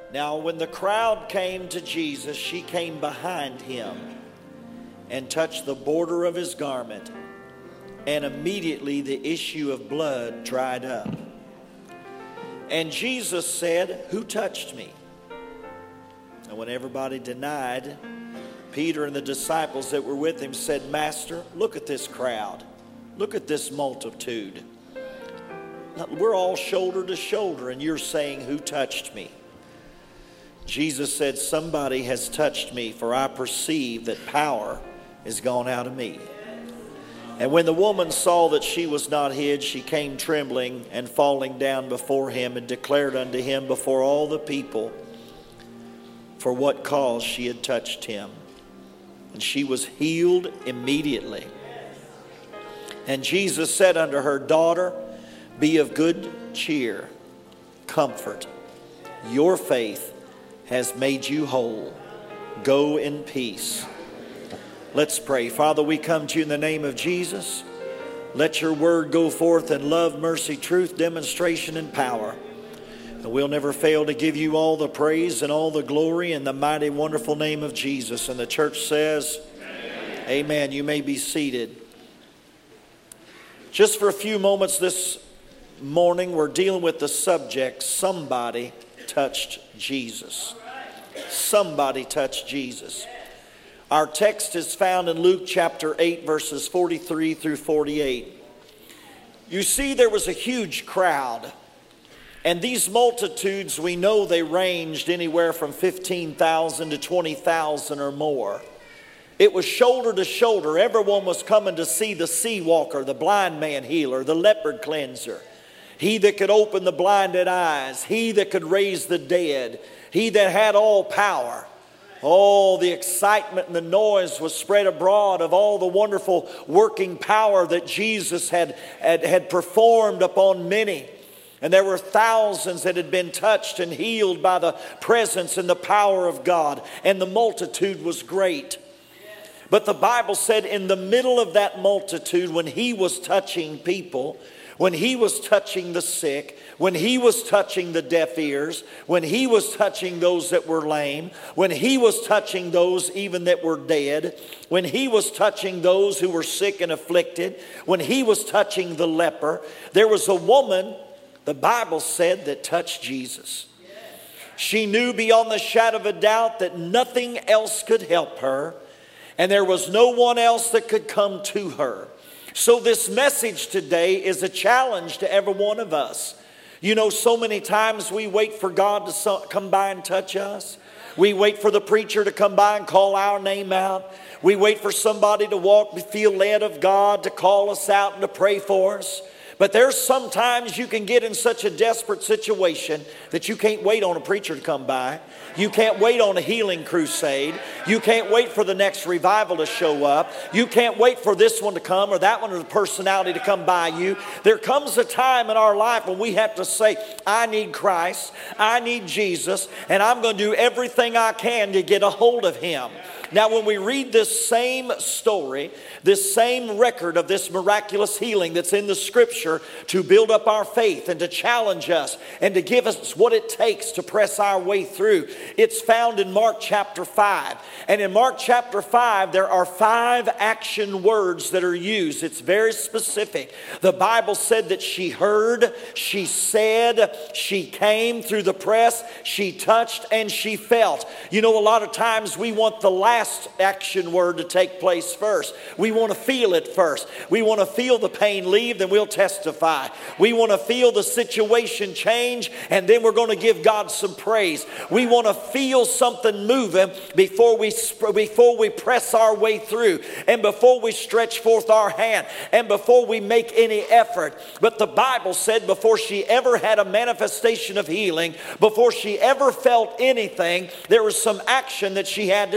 Now, when the crowd came to Jesus, she came behind him and touched the border of his garment, and immediately the issue of blood dried up. And Jesus said, "Who touched me?" And when everybody denied, Peter and the disciples that were with him said, "Master, look at this crowd. Look at this multitude. We're all shoulder to shoulder, and you're saying, 'Who touched me?'" Jesus said, "Somebody has touched me, for I perceive that power is gone out of me." And when the woman saw that she was not hid, she came trembling and falling down before him, and declared unto him before all the people for what cause she had touched him. And she was healed immediately. And Jesus said unto her, "Daughter, be of good cheer, comfort. Your faith has made you whole. Go in peace." Let's pray. Father, we come to you in the name of Jesus. Let your word go forth in love, mercy, truth, demonstration, and power. And we'll never fail to give you all the praise and all the glory in the mighty, wonderful name of Jesus. And the church says, Amen. Amen. You may be seated. Just for a few moments this morning, we're dealing with the subject, somebody touched Jesus. Somebody touched Jesus. Our text is found in Luke chapter 8, verses 43 through 48. You see, there was a huge crowd. And these multitudes, we know they ranged anywhere from 15,000 to 20,000 or more. It was shoulder to shoulder. Everyone was coming to see the sea walker, the blind man healer, the leopard cleanser. He that could open the blinded eyes. He that could raise the dead. He that had all power. Oh, the excitement and the noise was spread abroad of all the wonderful working power that Jesus had performed upon many. And there were thousands that had been touched and healed by the presence and the power of God. And the multitude was great. But the Bible said in the middle of that multitude, when he was touching people, when he was touching the sick, when he was touching the deaf ears, when he was touching those that were lame, when he was touching those even that were dead, when he was touching those who were sick and afflicted, when he was touching the leper, there was a woman, the Bible said, that touched Jesus. She knew beyond the shadow of a doubt that nothing else could help her, and there was no one else that could come to her. So this message today is a challenge to every one of us. You know, so many times we wait for God to come by and touch us. We wait for the preacher to come by and call our name out. We wait for somebody to walk, feel led of God, to call us out and to pray for us. But there's sometimes you can get in such a desperate situation that you can't wait on a preacher to come by. You can't wait on a healing crusade. You can't wait for the next revival to show up. You can't wait for this one to come or that one or the personality to come by you. There comes a time in our life when we have to say, I need Christ, I need Jesus, and I'm going to do everything I can to get a hold of him. Now, when we read this same story, this same record of this miraculous healing that's in the scripture to build up our faith and to challenge us and to give us what it takes to press our way through, it's found in Mark chapter 5. And in Mark chapter 5, there are 5 action words that are used. It's very specific. The Bible said that she heard, she said, she came through the press, she touched, and she felt. You know, a lot of times we want the last action word to take place first. We want to feel it first. We want to feel the pain leave, then we'll testify. We want to feel the situation change, and then we're going to give God some praise. We want to feel something moving before we press our way through, and before we stretch forth our hand, and before we make any effort. But the Bible said before she ever had a manifestation of healing, before she ever felt anything, there was some action that she had to take.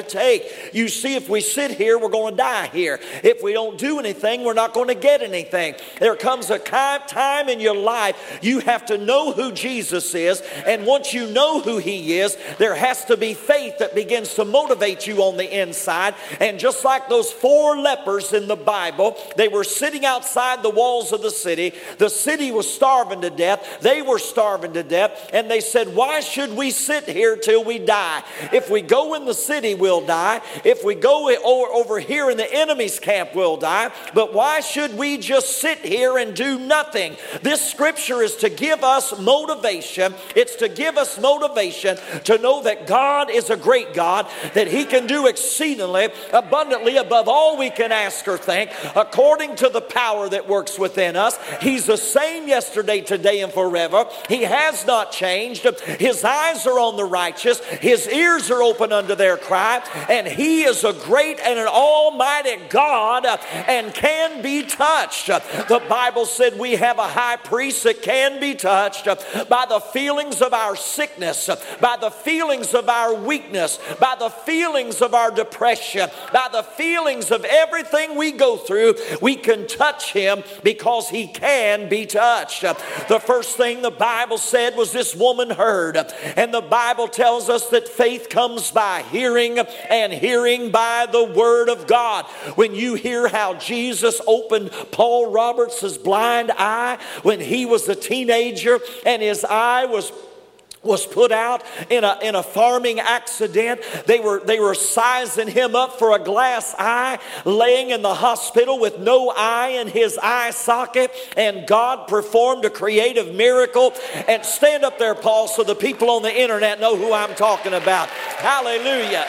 You see, if we sit here, we're going to die here. If we don't do anything, we're not going to get anything. There comes a time in your life you have to know who Jesus is, and once you know who He is, there has to be faith that begins to motivate you on the inside. And just like those 4 lepers in the Bible, they were sitting outside the walls of the city. The city was starving to death. They were starving to death. And they said, why should we sit here till we die? If we go in the city, we'll die. If we go over here in the enemy's camp, we'll die. But why should we just sit here and do nothing? This scripture is to give us motivation. It's to give us motivation to know that God is a great God, that He can do exceedingly abundantly above all we can ask or think, according to the power that works within us. He's the same yesterday, today, and forever. He has not changed. His eyes are on the righteous. His ears are open unto their cry. And He is a great and an almighty God and can be touched. The Bible said we have a high priest that can be touched by the feelings of our sickness, by the feelings of our weakness, by the feelings of our depression, by the feelings of everything we go through. We can touch Him because He can be touched. The first thing the Bible said was this woman heard. And the Bible tells us that faith comes by hearing, and hearing by the Word of God. When you hear how Jesus opened Paul Roberts' blind eye when he was a teenager and his eye was put out in a farming accident. They were sizing him up for a glass eye, laying in the hospital with no eye in his eye socket, and God performed a creative miracle. And stand up there, Paul, so the people on the internet know who I'm talking about. Hallelujah.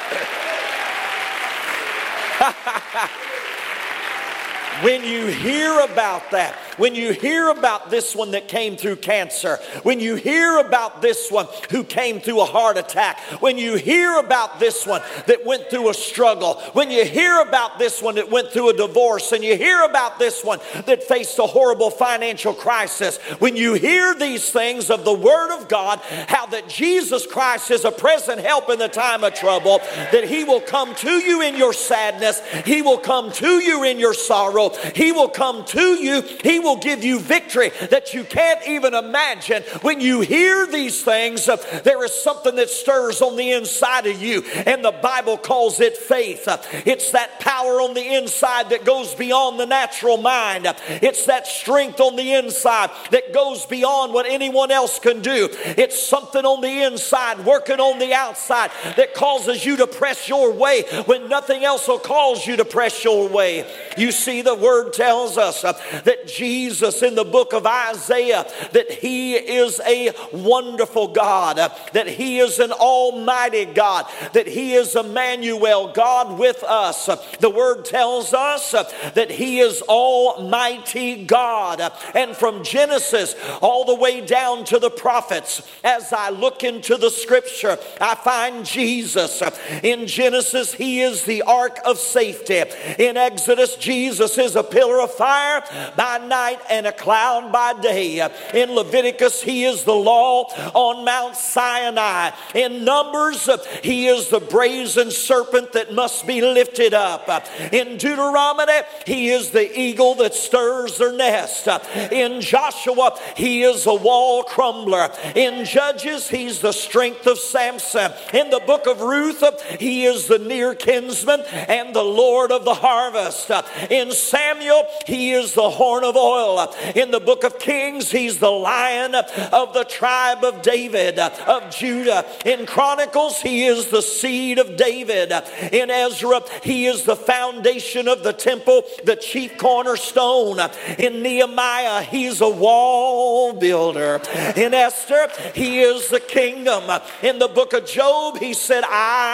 When you hear about that, when you hear about this one that came through cancer, when you hear about this one who came through a heart attack, when you hear about this one that went through a struggle, when you hear about this one that went through a divorce, and you hear about this one that faced a horrible financial crisis, when you hear these things of the Word of God, how that Jesus Christ is a present help in the time of trouble, that He will come to you in your sadness, He will come to you in your sorrow, He will come to you, He will give you victory that you can't even imagine. When you hear these things, there is something that stirs on the inside of you, and the Bible calls it faith. It's that power on the inside that goes beyond the natural mind. It's that strength on the inside that goes beyond what anyone else can do. It's something on the inside working on the outside that causes you to press your way when nothing else will cause you to press your way. You see, the Word tells us that Jesus in the book of Isaiah, that He is a wonderful God, that He is an almighty God, that He is Emmanuel, God with us. The Word tells us that He is almighty God. And from Genesis all the way down to the prophets, as I look into the scripture, I find Jesus. In Genesis, He is the ark of safety. In Exodus, Jesus is a pillar of fire by night and a cloud by day. In Leviticus, He is the law on Mount Sinai. In Numbers, He is the brazen serpent that must be lifted up. In Deuteronomy, He is the eagle that stirs their nest. In Joshua, He is a wall crumbler. In Judges, He's the strength of Samson. In the book of Ruth, He is the near kinsman and the Lord of the harvest. In Samuel, He is the horn of oil. In the book of Kings, He's the Lion of the tribe of David, of Judah. In Chronicles, He is the seed of David. In Ezra, He is the foundation of the temple, the chief cornerstone. In Nehemiah, He's a wall builder. In Esther, He is the kingdom. In the book of Job, He said,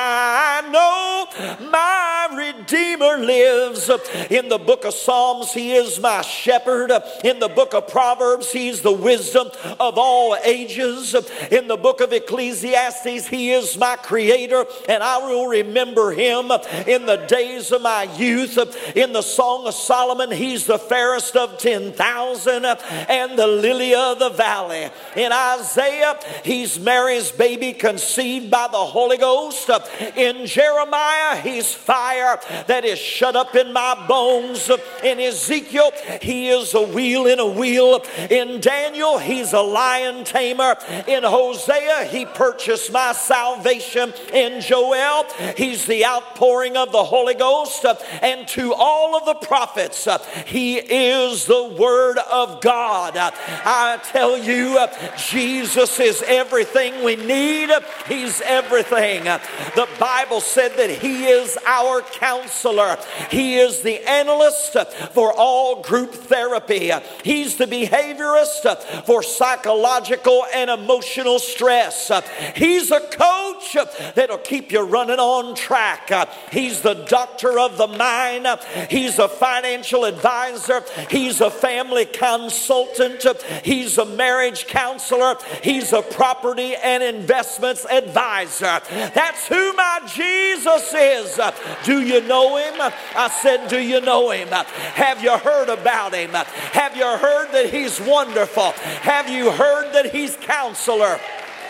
I know my Redeemer lives. In the book of Psalms, He is my shepherd. Word. In the book of Proverbs, He's the wisdom of all ages. In the book of Ecclesiastes, He is my Creator, and I will remember Him in the days of my youth. In the Song of Solomon, He's the fairest of 10,000 and the lily of the valley. In Isaiah, He's Mary's baby conceived by the Holy Ghost. In Jeremiah, He's fire that is shut up in my bones. In Ezekiel, He is a wheel in a wheel. In Daniel, He's a lion tamer. In Hosea, He purchased my salvation. In Joel, He's the outpouring of the Holy Ghost. And to all of the prophets, He is the Word of God. I tell you, Jesus is everything we need. He's everything. The Bible said that He is our counselor. He is the analyst for all group therapy. He's the behaviorist for psychological and emotional stress. He's a coach that'll keep you running on track. He's the doctor of the mind. He's a financial advisor. He's a family consultant. He's a marriage counselor. He's a property and investments advisor. That's who my Jesus is. Do you know Him? I said, do you know Him? Have you heard about Him? Have you heard that He's wonderful? Have you heard that He's Counselor?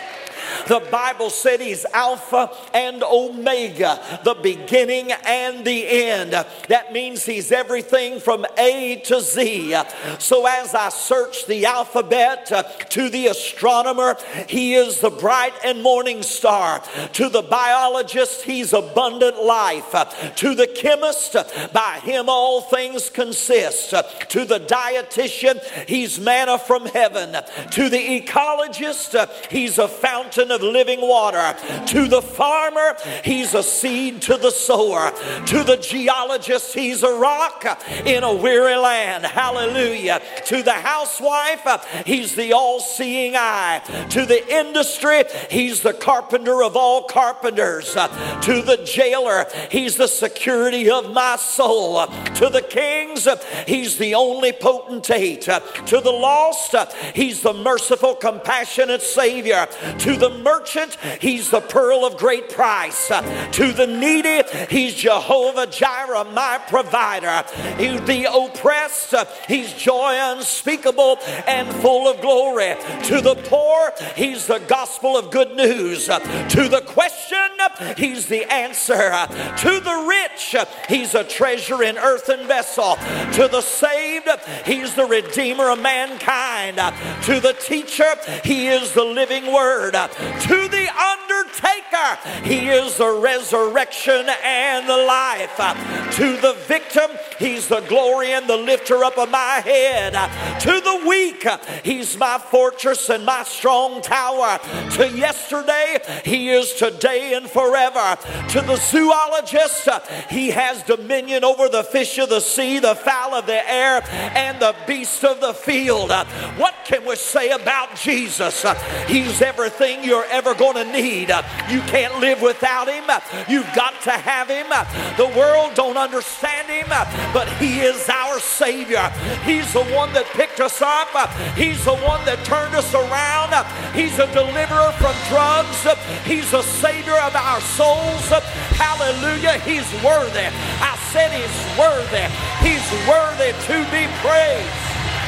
The Bible said He's Alpha and Omega, the beginning and the end. That means He's everything from A to Z. So as I search the alphabet, to the astronomer, He is the bright and morning star. To the biologist, He's abundant life. To the chemist, by Him all things consist. To the dietitian, He's manna from heaven. To the ecologist, He's a fountain of living water. To the farmer, He's a seed to the sower. To the geologist, He's a rock in a weary land. Hallelujah. To the housewife, He's the all-seeing eye. To the industry, He's the carpenter of all carpenters. To the jailer, He's the security of my soul. To the kings, He's the only potentate. To the lost, He's the merciful, compassionate Savior. To the merchant, He's the pearl of great price. To the needy, He's Jehovah Jireh, my provider. To the oppressed, He's joy unspeakable and full of glory. To the poor, He's the gospel of good news. To the question, He's the answer. To the rich, He's a treasure in earthen vessel. To the saved, He's the redeemer of mankind. To the teacher, He is the living word. To the undertaker, He is the resurrection and the life. To the victim, He's the glory and the lifter up of my head. To the weak, He's my fortress and my strong tower. To yesterday, He is today and forever. To the zoologist, He has dominion over the fish of the sea, the fowl of the air, and the beast of the field. What can we say about Jesus? He's everything you're ever going to need. You can't live without Him. You've got to have Him. The world don't understand Him, but He is our Savior. He's the one that picked us up. He's the one that turned us around. He's a deliverer from drugs. He's a Savior of our souls. Hallelujah. He's worthy. I said He's worthy. He's worthy to be praised.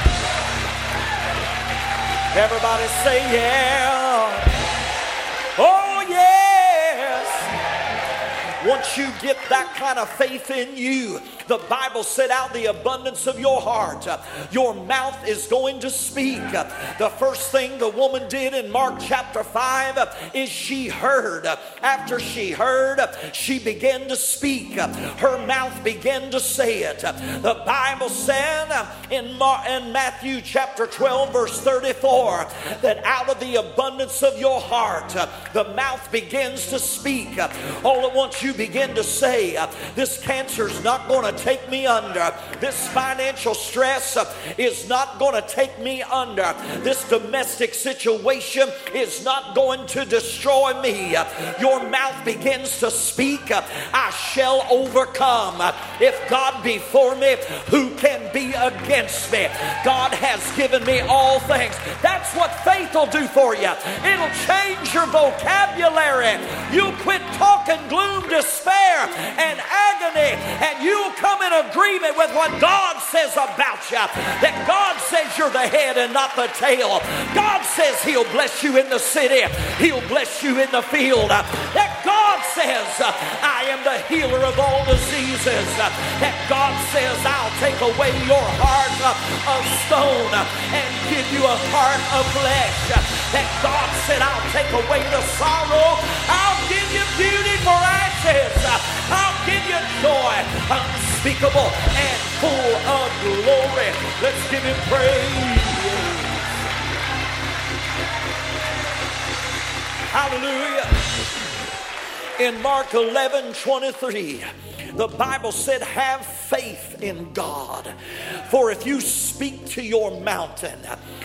Everybody say yeah. Oh yes. Once you get that kind of faith in you, the Bible said out the abundance of your heart, your mouth is going to speak. The first thing the woman did in Mark chapter 5 is she heard. After she heard, she began to speak. Her mouth began to say it. The Bible said in Matthew chapter 12 verse 34 that out of the abundance of your heart, the mouth begins to speak. All at once you begin to say, this cancer's not going to take me under. This financial stress is not going to take me under. This domestic situation is not going to destroy me. Your mouth begins to speak, I shall overcome. If God be for me, who can be against me? God has given me all things. That's what faith will do for you. It'll change your vocabulary. You'll quit talking gloom, despair, and agony, and you'll come in agreement with what God says about you. That God says you're the head and not the tail. God says He'll bless you in the city. He'll bless you in the field. That God says, I am the healer of all diseases. That God says, I'll take away your heart of stone and give you a heart of flesh. That God said, I'll take away the sorrow. I'll give you beauty for ashes. I'll give you joy unspeakable and full of glory. Let's give Him praise. Hallelujah. In Mark 11:23, the Bible said, have faith in God. For if you speak to your mountain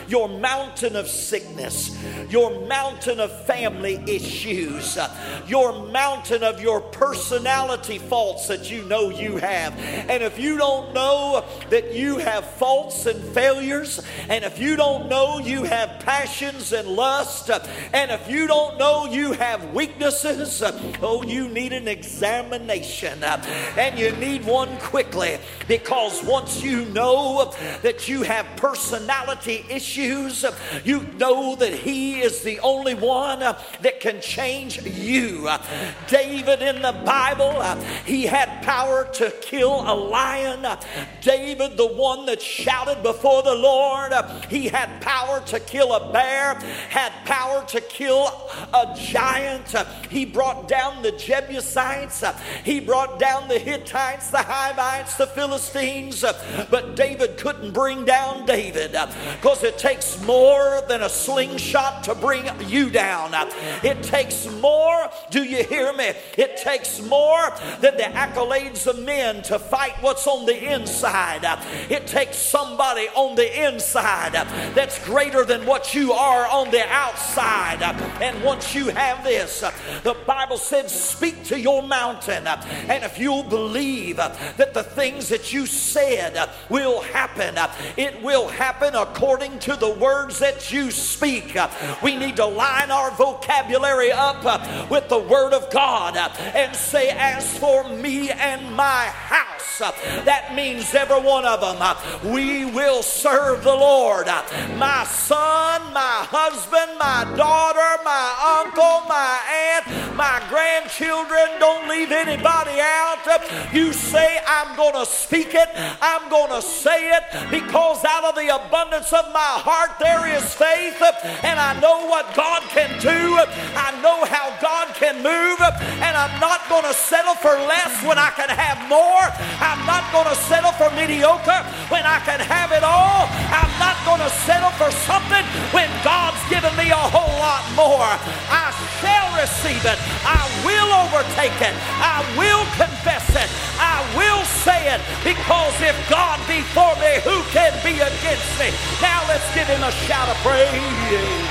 of sickness, your mountain of family issues, your mountain of your personality faults that you know you have. And if you don't know that you have faults and failures, and if you don't know you have passions and lust, and if you don't know you have weaknesses, oh, you need an examination. And you need one quickly, because once you know that you have personality issues, you know that He is the only one that can change you. David in the Bible, he had power to kill a lion. David, the one that shouted before the Lord, he had power to kill a bear, had power to kill a giant. He brought down the Jebusites. He brought down the Hittites, the Hivites, the Philistines. But David couldn't bring down David, because it takes more than a slingshot to bring you down. It takes more, do you hear me? It takes more than the accolades of men to fight what's on the inside. It takes somebody on the inside that's greater than what you are on the outside. And once you have this, the Bible said, speak to your mountain. And if you'll believe that the things that you said will happen, it will happen according to the words that you speak. We need to line our vocabulary up with the Word of God and say, as for me and my house, that means every one of them, we will serve the Lord. My son, my husband, my daughter, my uncle, my aunt, my grandchildren, don't leave anybody out. You say, I'm going to speak it, I'm going to say it, because out of the abundance of my heart there is faith, and I know what God can do, I know how God can move, and I'm not going to settle for less when I can have more. I'm not going to settle for mediocre when I can have it all. I'm not going to settle for something when God's given me a whole lot more. I shall receive it. I will overtake it. I will confess it. I will say it, because if God be for me, who can be against me? Now let's give Him a shout of praise.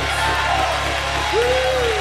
Woo.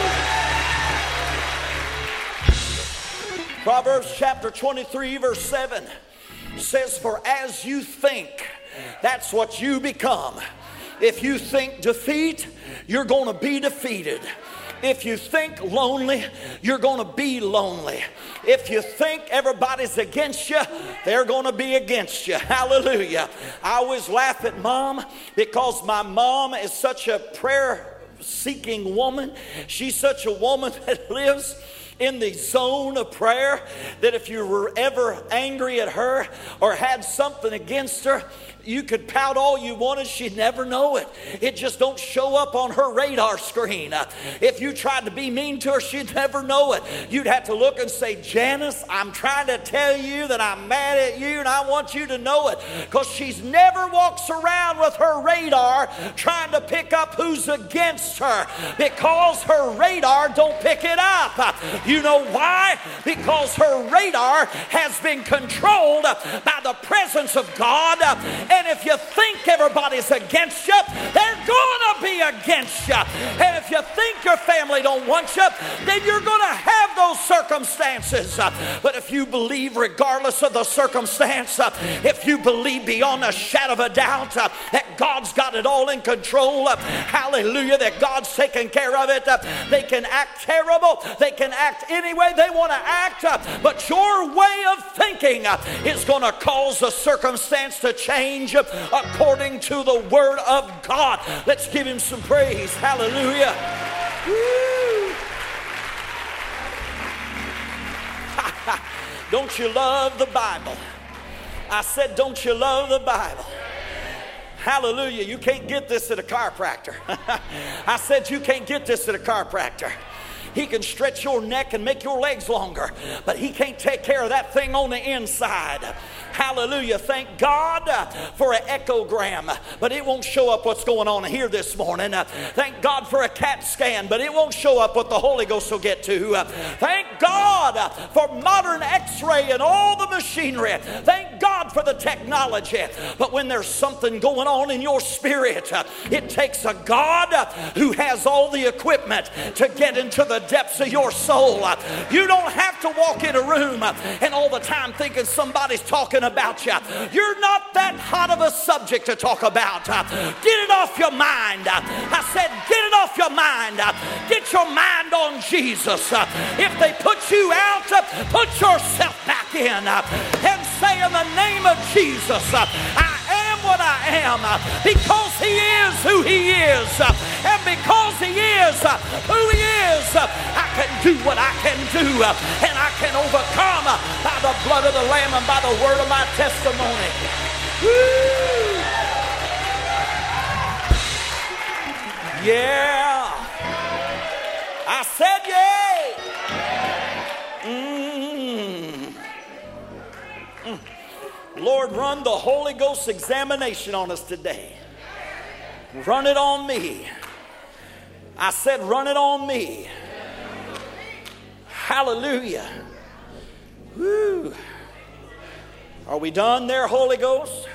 Proverbs chapter 23 verse 7 says, for as you think, that's what you become. If you think defeat, you're going to be defeated. If you think lonely, you're going to be lonely. If you think everybody's against you, they're going to be against you. Hallelujah. I always laugh at Mom, because my mom is such a prayer-seeking woman. She's such a woman that lives in the zone of prayer, that if you were ever angry at her or had something against her, you could pout all you wanted, she'd never know it. It just don't show up on her radar screen. If you tried to be mean to her, she'd never know it. You'd have to look and say, Janice, I'm trying to tell you that I'm mad at you, and I want you to know it. Because she's never walks around with her radar trying to pick up who's against her, because her radar don't pick it up. You know why? Because her radar has been controlled by the presence of God. And if you think everybody's against you, they're going to be against you. And if you think your family don't want you, then you're going to have those circumstances. But if you believe regardless of the circumstance, if you believe beyond a shadow of a doubt that God's got it all in control, hallelujah, that God's taking care of it, they can act terrible, they can act any way they want to act, but your way of thinking is going to cause the circumstance to change according to the Word of God. Let's give Him some praise. Hallelujah. Woo. Don't you love the Bible? I said, don't you love the Bible? Hallelujah. You can't get this at a chiropractor. I said, you can't get this at a chiropractor. He can stretch your neck and make your legs longer, but he can't take care of that thing on the inside. Hallelujah. Thank God for an echogram, but it won't show up what's going on here this morning. Thank God for a CAT scan, but it won't show up what the Holy Ghost will get to. Thank God for modern x-ray and all the machinery. Thank God for the technology. But when there's something going on in your spirit, it takes a God who has all the equipment to get into the depths of your soul. You don't have to walk in a room and all the time thinking somebody's talking about you. You're not that hot of a subject to talk about. Get it off your mind. I said, get it off your mind. Get your mind on Jesus. If they put you out, put yourself back in and say, in the name of Jesus, I am what I am because He is who He is, and because He is who He is, I can do what I can do, and I can overcome by the blood of the Lamb and by the word of my testimony. Woo! Yeah, I said yay. Lord, run the Holy Ghost examination on us today. Run it on me. I said, run it on me. Hallelujah. Woo. Are we done there, Holy Ghost?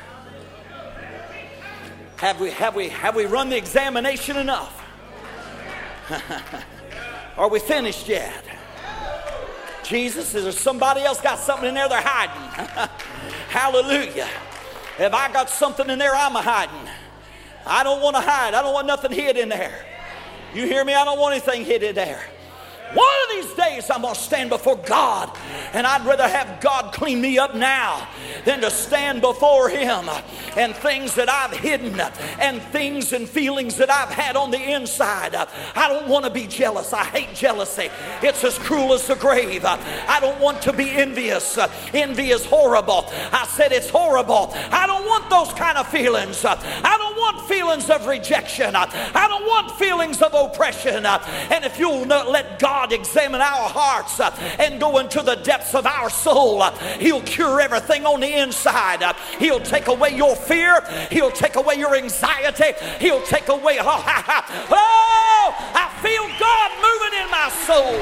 Have we run the examination enough? Are we finished yet? Jesus, is there somebody else got something in there they're hiding? Hallelujah. If I got something in there, I'm hiding. I don't want to hide. I don't want nothing hid in there. You hear me? I don't want anything hid in there. One of these days I'm going to stand before God, and I'd rather have God clean me up now than to stand before Him and things that I've hidden and things and feelings that I've had on the inside. I don't want to be jealous. I hate jealousy. It's as cruel as the grave. I don't want to be envious. Envy is horrible. I said it's horrible. I don't want those kind of feelings. I don't want feelings of rejection. I don't want feelings of oppression. And if you'll not let God examine our hearts and go into the depths of our soul, He'll cure everything on the inside. He'll take away your fear. He'll take away your anxiety. He'll take away, oh, I feel God moving in my soul.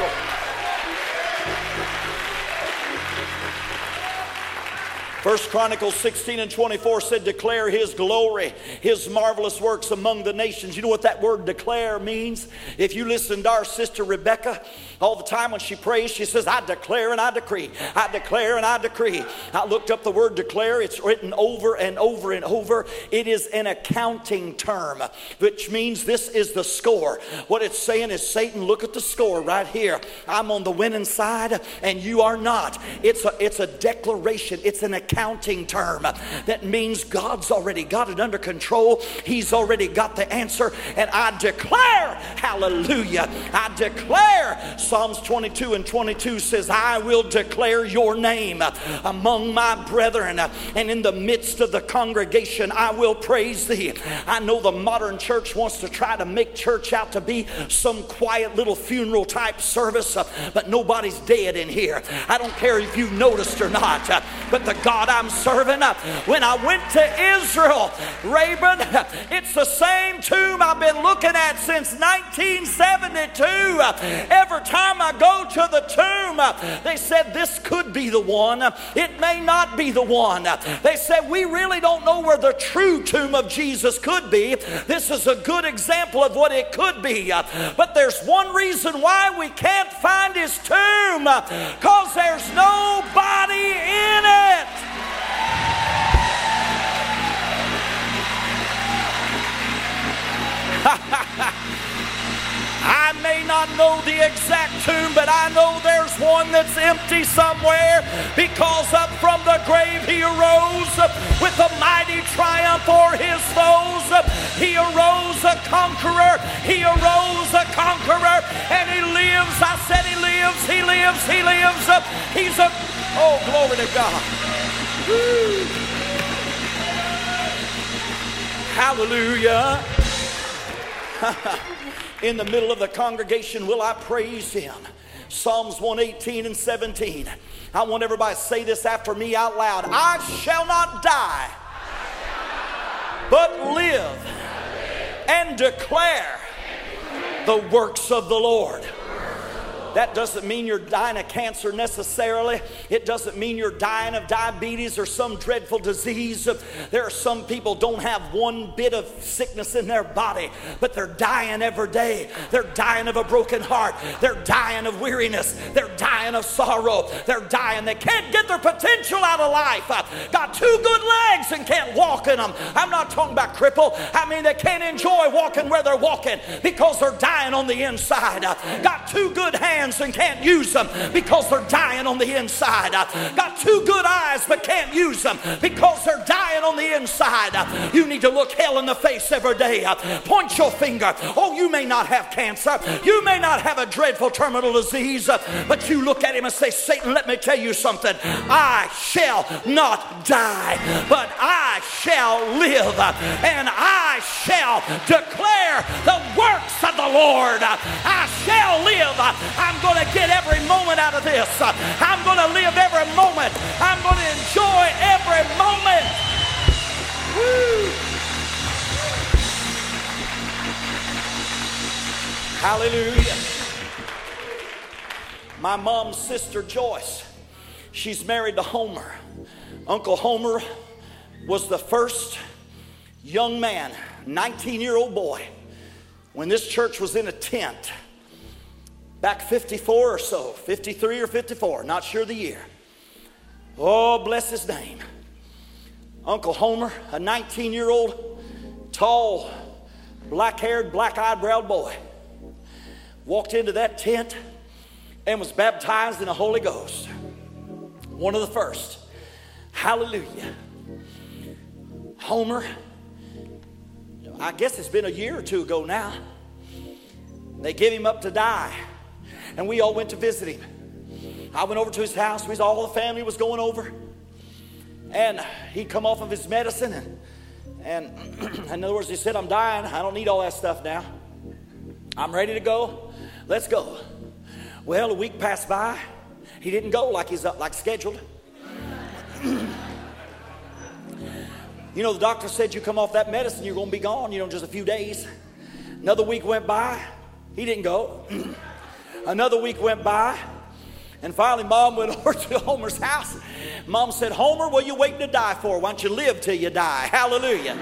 1 Chronicles 16:24 said, declare His glory, His marvelous works among the nations. You know what that word declare means? If you listen to our sister Rebecca, all the time when she prays, she says, I declare and I decree. I declare and I decree. I looked up the word declare. It's written over and over and over. It is an accounting term, which means this is the score. What it's saying is, Satan, look at the score right here. I'm on the winning side and you are not. It's a declaration. It's an accounting term. That means God's already got it under control. He's already got the answer. And I declare, hallelujah, I declare. Psalms 22:22 says, I will declare your name among my brethren, and in the midst of the congregation I will praise thee. I know the modern church wants to try to make church out to be some quiet little funeral type service, but nobody's dead in here. I don't care if you've noticed or not, but the God God I'm serving. When I went to Israel, Rayburn, it's the same tomb I've been looking at since 1972. Every time I go to the tomb, they said this could be the one. It may not be the one. They said we really don't know where the true tomb of Jesus could be. This is a good example of what it could be. But there's one reason why we can't find his tomb, because there's nobody in it. I may not know the exact tomb, but I know there's one that's empty somewhere, because up from the grave he arose with a mighty triumph o'er his foes. He arose a conqueror. He arose a conqueror, and he lives. I said he lives, he lives, he lives. He's a, oh, glory to God. Woo. Hallelujah. In the middle of the congregation, will I praise him? Psalms 118 and 17. I want everybody to say this after me out loud. I shall not die, but live and declare the works of the Lord. That doesn't mean you're dying of cancer necessarily. It doesn't mean you're dying of diabetes or some dreadful disease. There are some people don't have one bit of sickness in their body, but they're dying every day. They're dying of a broken heart. They're dying of weariness. They're dying of sorrow. They're dying. They can't get their potential out of life. Got two good legs and can't walk in them. I'm not talking about cripple. I mean, they can't enjoy walking where they're walking because they're dying on the inside. Got two good hands and can't use them because they're dying on the inside. Got two good eyes but can't use them because they're dying on the inside. You need to look hell in the face every day. Point your finger. Oh, you may not have cancer. You may not have a dreadful terminal disease, but you look at him and say, Satan, let me tell you something. I shall not die, but I shall live, and I shall declare the works of the Lord. I shall live. I'm going to get every moment out of this. I'm going to live every moment. I'm going to enjoy every moment. Woo. Hallelujah. My mom's sister Joyce, she's married to Homer. Uncle Homer was the first young man, 19-year-old boy, when this church was in a tent. Back 54 or so, 53 or 54, not sure the year. Oh, bless his name. Uncle Homer, a 19-year-old, tall, black-haired, black-eyebrowed boy, walked into that tent and was baptized in the Holy Ghost. One of the first. Hallelujah. Homer, I guess it's been a year or two ago now. They gave him up to die. And we all went to visit him. I went over to his house. All the family was going over. And he'd come off of his medicine. And in other words, he said, I'm dying. I don't need all that stuff now. I'm ready to go. Let's go. Well, a week passed by. He didn't go like scheduled. You know, the doctor said you come off that medicine, you're going to be gone, just a few days. Another week went by. He didn't go. Another week went by, and finally Mom went over to Homer's house. Mom said, Homer, what are you waiting to die for? Why don't you live till you die? Hallelujah.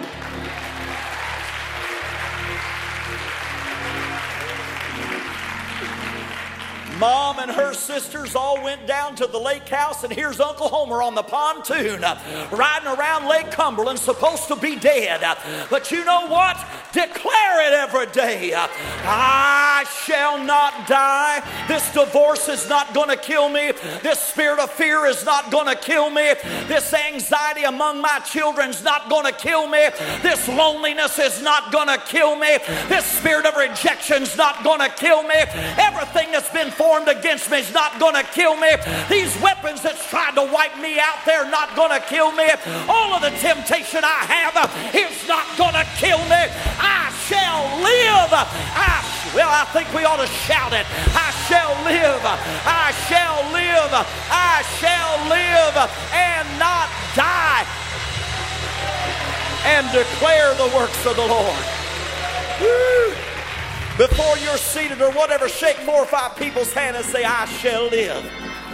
Mom and her sisters all went down to the lake house, and here's Uncle Homer on the pontoon riding around Lake Cumberland, supposed to be dead. But you know what? Declare it every day. I shall not die. This divorce is not going to kill me. This spirit of fear is not going to kill me. This anxiety among my children is not going to kill me. This loneliness is not going to kill me. This spirit of rejection is not going to kill me. Everything that's been formed against me is not going to kill me. These weapons that's tried to wipe me out, they're not going to kill me. All of the temptation I have is not going to kill me. I shall live. I think we ought to shout it. I shall live. I shall live. I shall live and not die. and declare the works of the Lord. Woo. Before you're seated or whatever, shake 4 or 5 people's hand and say, I shall live.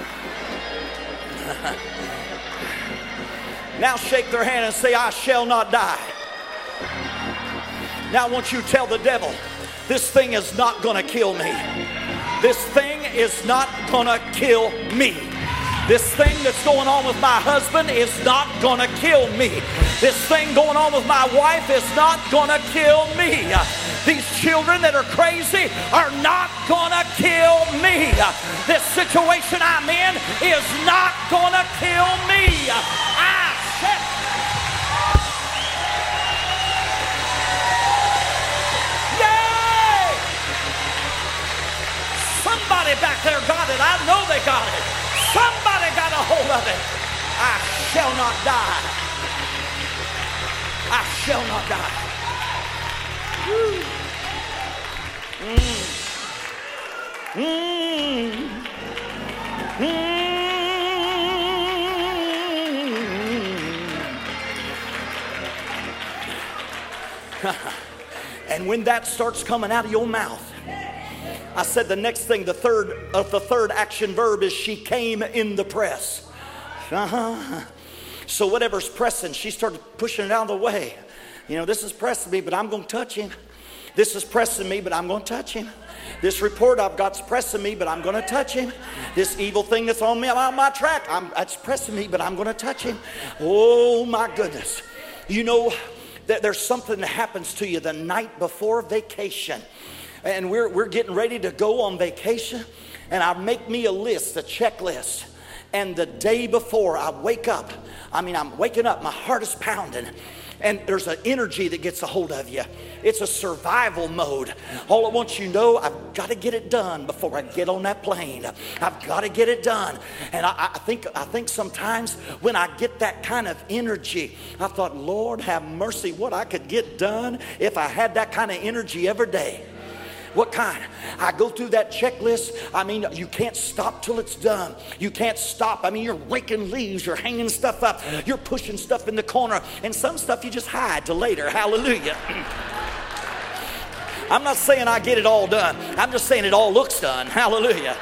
Now shake their hand and say, I shall not die. Now I want you to tell the devil, this thing is not going to kill me. This thing is not going to kill me. This thing that's going on with my husband is not going to kill me. This thing going on with my wife is not going to kill me. These children that are crazy are not going to kill me. This situation I'm in is not going to kill me. I said, yay! Somebody back there got it. I know they got it. Somebody got a hold of it. I shall not die. I shall not die. Woo. And when that starts coming out of your mouth, I said the next thing, the third action verb is she came in the press. So whatever's pressing, she started pushing it out of the way. You know, this is pressing me, but I'm going to touch him. This is pressing me, but I'm going to touch him. This report I've got's pressing me, but I'm going to touch him. This evil thing that's on my track, it's pressing me, but I'm going to touch him. Oh my goodness. You know that there's something that happens to you the night before vacation. And we're getting ready to go on vacation. And I make me a list, a checklist. And the day before I wake up, I'm waking up, my heart is pounding. And there's an energy that gets a hold of you. It's a survival mode. All I want you to know, I've got to get it done before I get on that plane. I've got to get it done. And I think sometimes when I get that kind of energy, I thought, Lord, have mercy, what I could get done if I had that kind of energy every day. What kind? I go through that checklist. You can't stop till it's done. You can't stop. You're raking leaves. You're hanging stuff up. You're pushing stuff in the corner. And some stuff you just hide till later. Hallelujah. I'm not saying I get it all done. I'm just saying it all looks done. Hallelujah.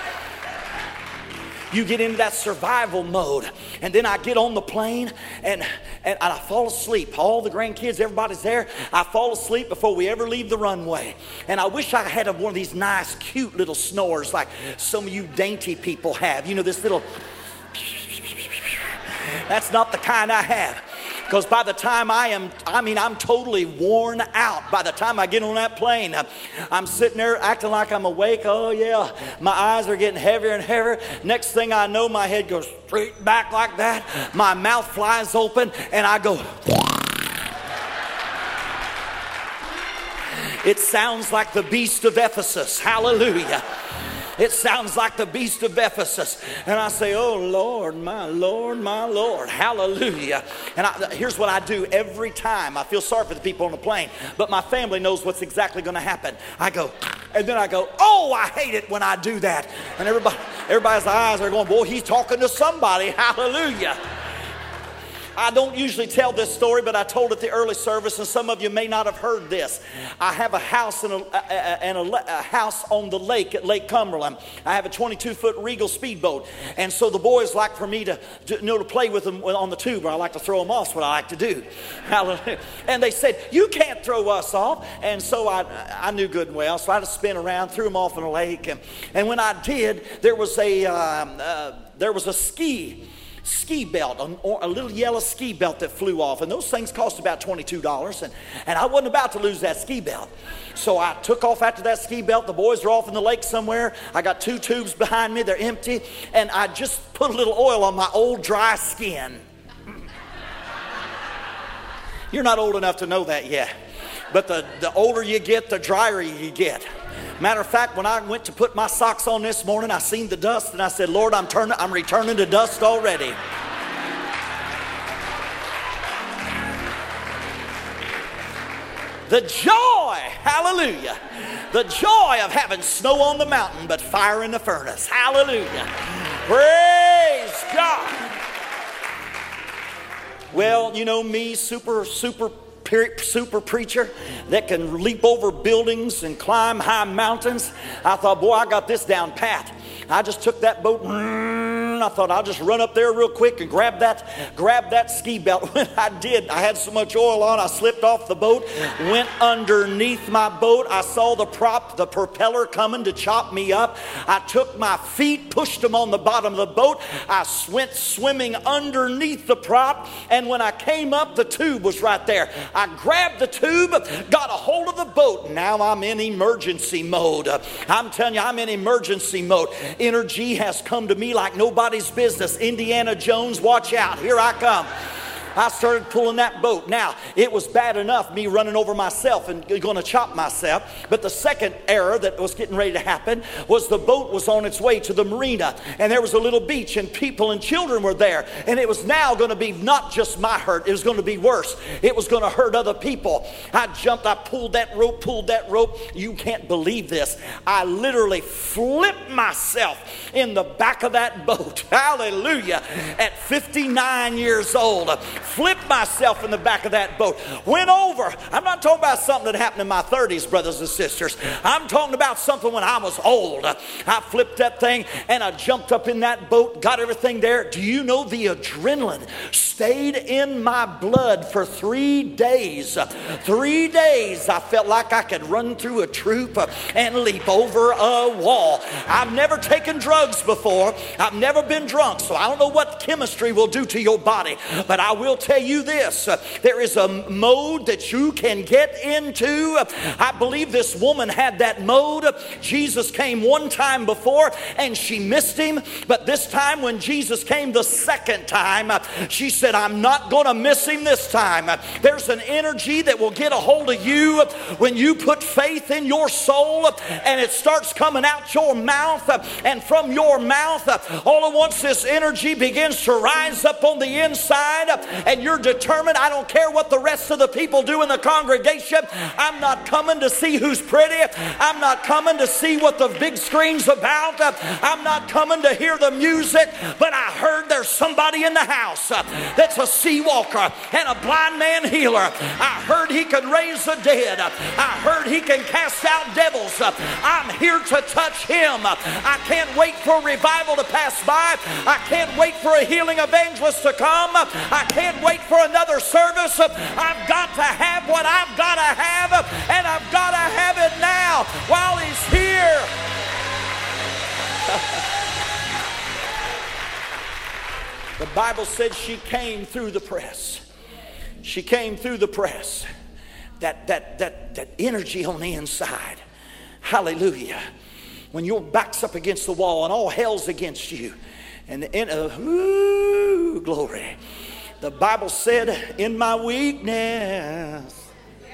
You get into that survival mode. And then I get on the plane and I fall asleep. All the grandkids, everybody's there. I fall asleep before we ever leave the runway. And I wish I had one of these nice, cute little snores like some of you dainty people have. You know, this little... That's not the kind I have. Because by the time I'm totally worn out. By the time I get on that plane, I'm sitting there acting like I'm awake. Oh yeah, my eyes are getting heavier and heavier. Next thing I know, my head goes straight back like that. My mouth flies open and I go. It sounds like the beast of Ephesus. Hallelujah. It sounds like the beast of Ephesus. And I say, oh, Lord, my Lord, my Lord. Hallelujah. And here's what I do every time. I feel sorry for the people on the plane, but my family knows what's exactly going to happen. I go, and then I go, oh, I hate it when I do that. And everybody's eyes are going, boy, he's talking to somebody. Hallelujah. I don't usually tell this story, but I told it the early service, and some of you may not have heard this. I have a house a house on the lake at Lake Cumberland. I have a 22-foot Regal speedboat, and so the boys like for me to play with them on the tube. I like to throw them off. That's what I like to do. Hallelujah. And they said, you can't throw us off. And so I knew good and well, so I had to spin around, threw them off in the lake. And when I did, there was a ski belt, a little yellow ski belt that flew off, and those things cost about $22, and I wasn't about to lose that ski belt. So I took off after that ski belt. The boys are off in the lake somewhere. I got 2 tubes behind me, they're empty, and I just put a little oil on my old dry skin. You're not old enough to know that yet, but the older you get, the drier you get. Matter of fact, when I went to put my socks on this morning, I seen the dust and I said, Lord, I'm returning to dust already. The joy, hallelujah, the joy of having snow on the mountain but fire in the furnace. Hallelujah. Praise God. Well, you know me, super preacher that can leap over buildings and climb high mountains. I thought, boy, I got this down pat. I just took that boat. I thought I'll just run up there real quick and grab that ski belt. When I did, I had so much oil on, I slipped off the boat, went underneath my boat. I saw the propeller coming to chop me up. I took my feet, pushed them on the bottom of the boat. I went swimming underneath the prop, and when I came up, the tube was right there. I grabbed the tube, got a hold of the boat. Now I'm in emergency mode. I'm telling you, I'm in emergency mode. Energy has come to me like nobody's business. Indiana Jones, watch out. Here I come. I started pulling that boat. Now, it was bad enough me running over myself and going to chop myself. But the second error that was getting ready to happen was the boat was on its way to the marina. And there was a little beach and people and children were there. And it was now going to be not just my hurt. It was going to be worse. It was going to hurt other people. I jumped. I pulled that rope. You can't believe this. I literally flipped myself in the back of that boat. Hallelujah. At 59 years old. Flipped myself in the back of that boat. Went over. I'm not talking about something that happened in my 30s, brothers and sisters. I'm talking about something when I was old. I flipped that thing and I jumped up in that boat, got everything there. Do you know the adrenaline stayed in my blood for 3 days? 3 days I felt like I could run through a troop and leap over a wall. I've never taken drugs before. I've never been drunk, so I don't know what chemistry will do to your body. But I will tell you this, there is a mode that you can get into. I believe this woman had that mode. Jesus came one time before and she missed him. But this time when Jesus came the second time, she said, I'm not going to miss him this time. There's an energy that will get a hold of you when you put faith in your soul and it starts coming out your mouth. And from your mouth, all at once this energy begins to rise up on the inside. And you're determined, I don't care what the rest of the people do in the congregation. I'm not coming to see who's pretty. I'm not coming to see what the big screen's about. I'm not coming to hear the music. But I heard there's somebody in the house that's a sea walker and a blind man healer. I heard he can raise the dead. I heard he can cast out devils. I'm here to touch him. I can't wait for revival to pass by. I can't wait for a healing evangelist to come. I can't wait for another service. I've got to have what I've got to have, and I've got to have it now while he's here. The Bible said she came through the press. She came through the press. That energy on the inside. Hallelujah. When your back's up against the wall and all hell's against you. And glory. The Bible said, in my weakness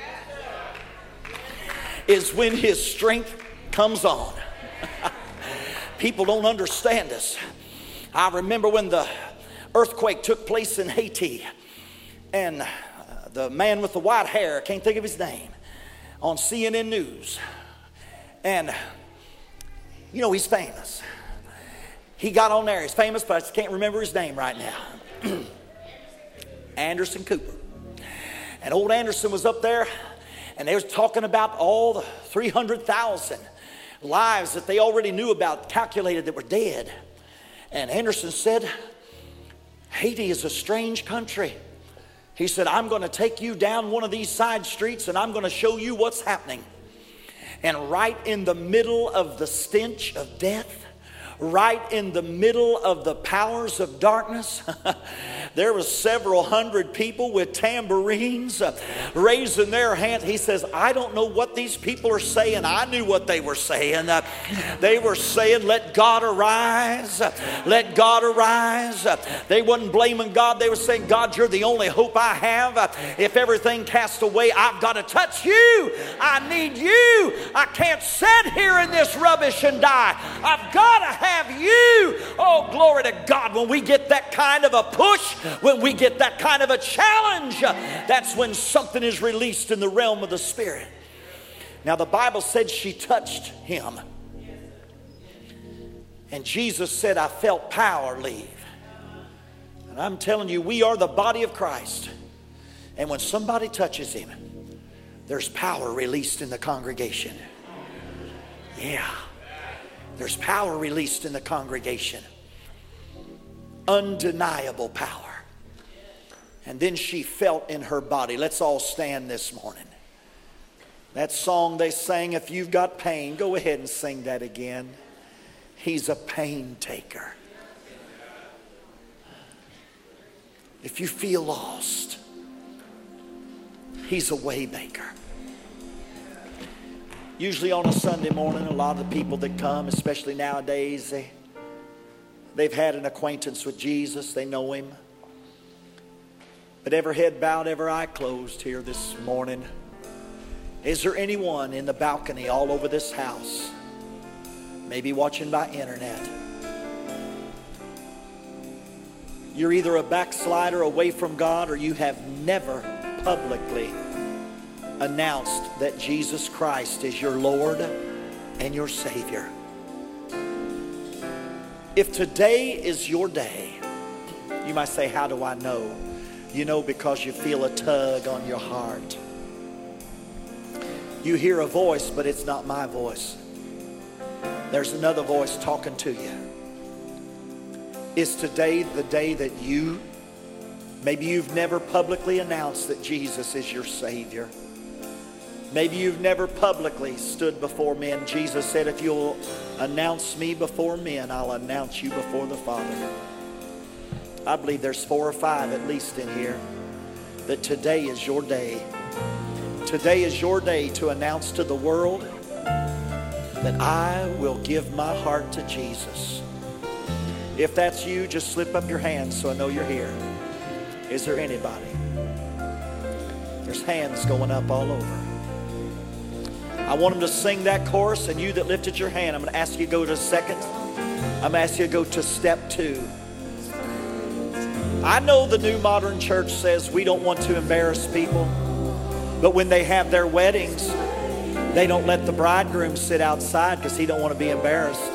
is when his strength comes on. People don't understand us. I remember when the earthquake took place in Haiti, and the man with the white hair, I can't think of his name, on CNN News. And, you know, he's famous. He got on there. He's famous, but I just can't remember his name right now. Anderson Cooper. And old Anderson was up there, and they was talking about all the 300,000 lives that they already knew about, calculated, that were dead. And Anderson said, Haiti is a strange country. He said, I'm going to take you down one of these side streets and I'm going to show you what's happening. And right in the middle of the stench of death, right in the middle of the powers of darkness, there was several hundred people with tambourines raising their hands. He says, I don't know what these people are saying. I knew what they were saying. They were saying, let God arise. Let God arise. They wasn't blaming God. They were saying, God, you're the only hope I have. If everything cast away, I've got to touch you. I need you. I can't sit here in this rubbish and die. I've got to have you. Oh, glory to God. When we get that kind of a push, when we get that kind of a challenge, that's when something is released in the realm of the Spirit. Now, the Bible said she touched him. And Jesus said, I felt power leave. And I'm telling you, we are the body of Christ. And when somebody touches him, there's power released in the congregation. Yeah. There's power released in the congregation. Undeniable power. And then she felt in her body. Let's all stand this morning. That song they sang, if you've got pain, go ahead and sing that again. He's a pain taker. If you feel lost, he's a way maker. Usually on a Sunday morning, a lot of the people that come, especially nowadays, they've had an acquaintance with Jesus. They know him. But every head bowed, every eye closed here this morning. Is there anyone in the balcony all over this house, maybe watching by internet? You're either a backslider away from God, or you have never publicly announced that Jesus Christ is your Lord and your Savior. If today is your day, you might say, how do I know? You know, because you feel a tug on your heart. You hear a voice, but it's not my voice. There's another voice talking to you. Is today the day that maybe you've never publicly announced that Jesus is your Savior. Maybe you've never publicly stood before men. Jesus said, if you'll announce me before men, I'll announce you before the Father. I believe there's 4 or 5 at least in here that today is your day. Today is your day to announce to the world that I will give my heart to Jesus. If that's you, just slip up your hands so I know you're here. Is there anybody? There's hands going up all over. I want them to sing that chorus, and you that lifted your hand, I'm going to ask you to go to second. I'm going to ask you to go to step 2. I know the New Modern Church says we don't want to embarrass people, but when they have their weddings, they don't let the bridegroom sit outside because he don't want to be embarrassed.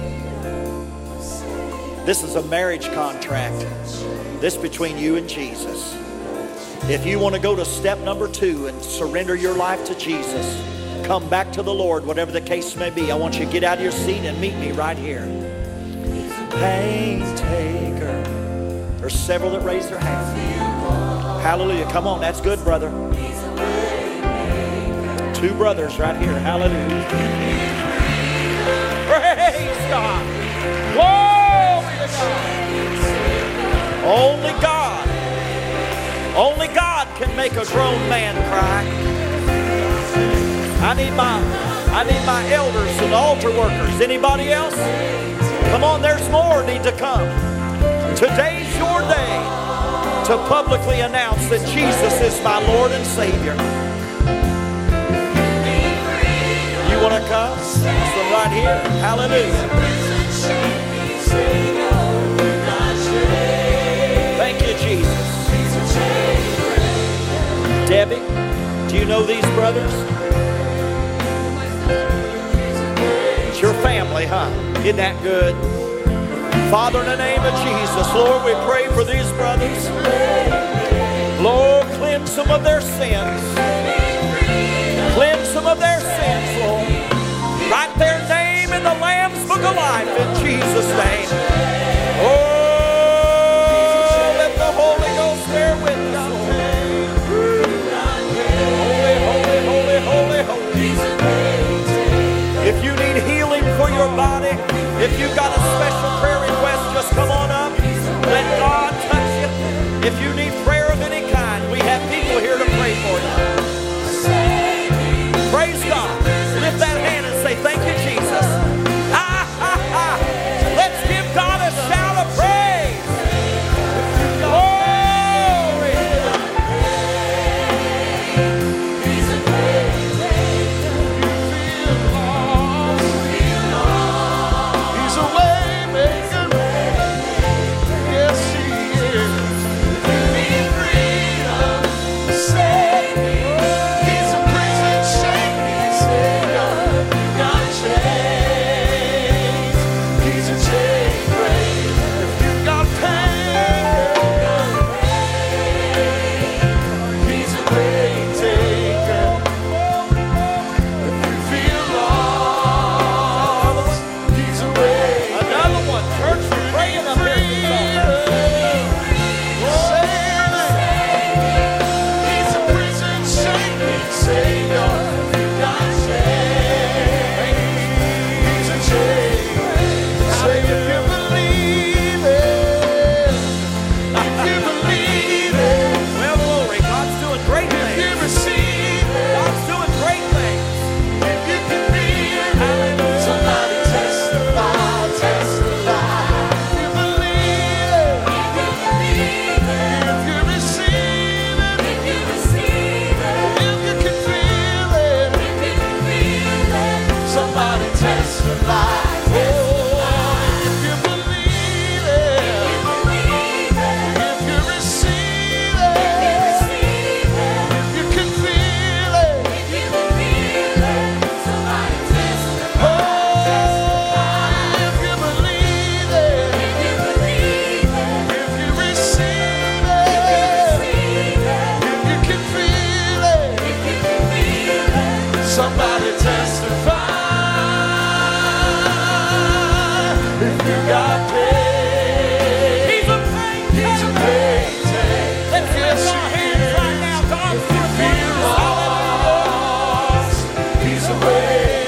This is a marriage contract. This between you and Jesus. If you want to go to step number 2 and surrender your life to Jesus, come back to the Lord, whatever the case may be, I want you to get out of your seat and meet me right here. Pain taker. There's several that raise their hands. Hallelujah. Come on, that's good, brother. 2 brothers right here. Hallelujah. Praise God. Glory to God. Only God can make a grown man cry. I need my elders and altar workers. Anybody else? Come on, there's more need to come. Today's your day to publicly announce that Jesus is my Lord and Savior. You want to come? This one right here. Hallelujah. Thank you, Jesus. Debbie, do you know these brothers? It's your family, huh? Isn't that good? Father, in the name of Jesus, Lord, we pray for these brothers. Lord, cleanse them of their sins. Cleanse them of their sins, Lord. Write their name in the Lamb's Book of Life in Jesus' name. Oh, let the Holy Ghost bear witness, Lord. Holy, holy, holy, holy, holy. If you need healing for your body, if you've got a special prayer request, just come on up. Let God touch you. If you need prayer of any kind, we have people here to pray for you. Praise God. Lift that hand and say, thank you, Jesus. Let's give God a shout of praise. Glory. He's a way maker. got paid. He's a pain taker. He's a pain taker. Let's lift our hands right now. God's good for you. Lost. He's a way.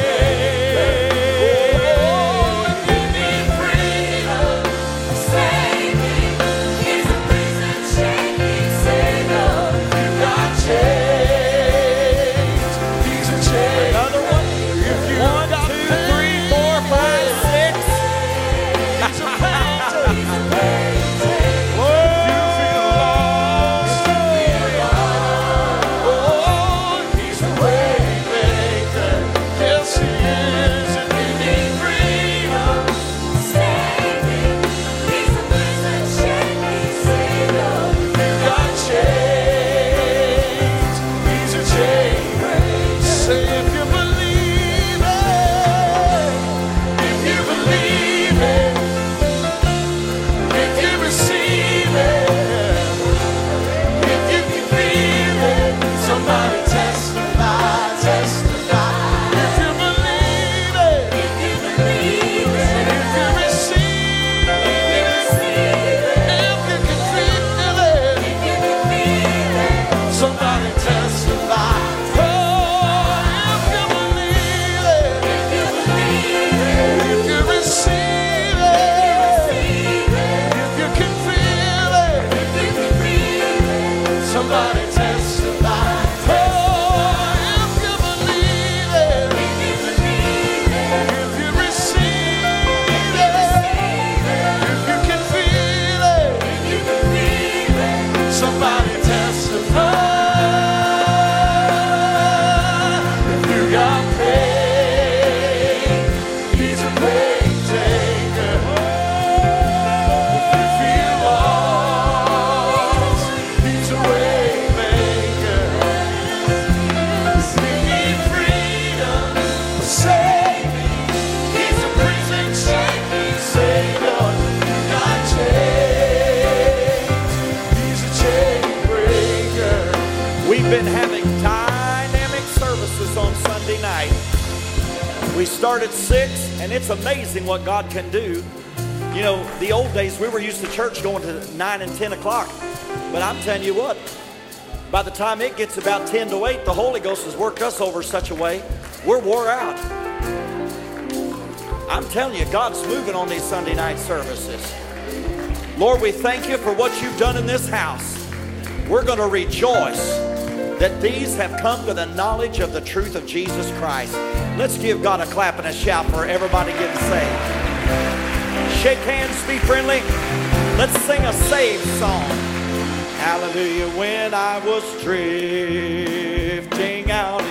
We start at 6, and it's amazing what God can do. You know, the old days, we were used to church going to 9 and 10 o'clock. But I'm telling you what, by the time it gets about 10 to 8, the Holy Ghost has worked us over such a way, we're wore out. I'm telling you, God's moving on these Sunday night services. Lord, we thank you for what you've done in this house. We're going to rejoice that these have come to the knowledge of the truth of Jesus Christ. Let's give God a clap and a shout for everybody getting saved. Shake hands, be friendly. Let's sing a saved song. Hallelujah. When I was drifting out